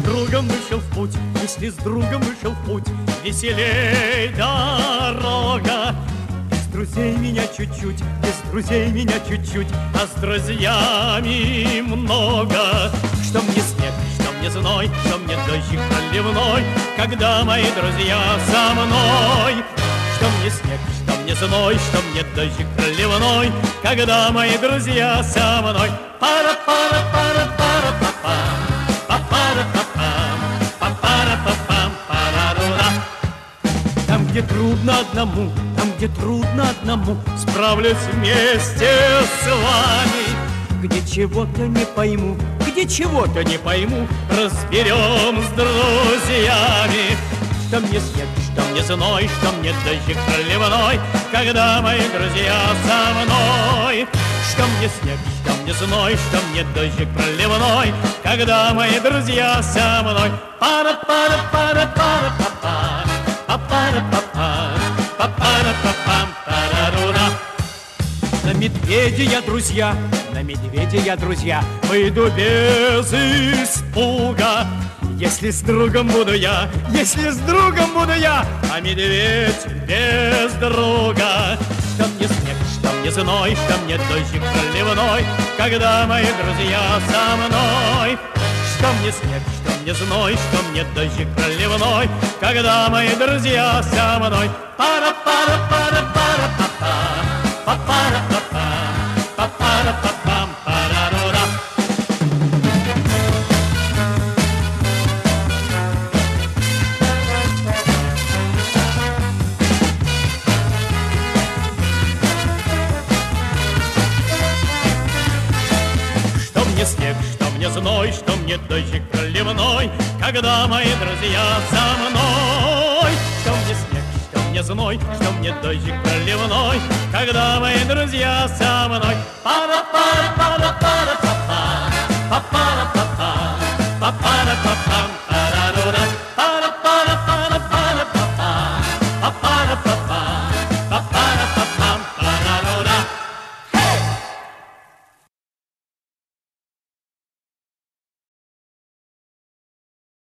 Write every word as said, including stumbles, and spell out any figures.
другом вышел в путь, если с другом вышел в путь, веселей дорога. Без друзей меня чуть-чуть, без друзей меня чуть-чуть, а с друзьями много. Что мне снег, что мне зной, что мне дождик проливной, когда мои друзья со мной. Что мне снег, что мне зной, что мне дождик проливной, когда мои друзья со мной. Пара-пара-пара-пара-па-пам, па-пара-па-пам, па-пара-па-пам, пара-ра-ра. Там, где трудно одному, там, где трудно одному, справлюсь вместе с вами. Где чего-то не пойму, где чего-то не пойму, разберем с друзьями. Что мне снег, что мне зной, что мне дождик проливной, когда мои друзья со мной. Что мне снег, что мне зной, что мне дождик проливной, когда мои друзья со мной. Пара-пара-пара-пара-па-пам, па-пара-па-пам, па-пара-па-пам, пара-ра-ра. На медведя я, друзья, на медведя я, друзья, выйду без испуга. Если с другом буду я, если с другом буду я, а медведь без друга. Что мне снег, что мне зной, что мне дождик проливной, когда мои друзья со мной. Что мне снег, что мне зной, что мне дождик проливной, когда мои друзья со мной. Пара-пара-пара-пара-па-пам, па-пара-па-пам, па-пара-па-пам, пара-ра-ра. Что мне снег, что мне зной, что мне дождик проливной, когда мои друзья со мной. Что мне снег, что мне зной, что мне дождик проливной, когда мои друзья со мной. Пара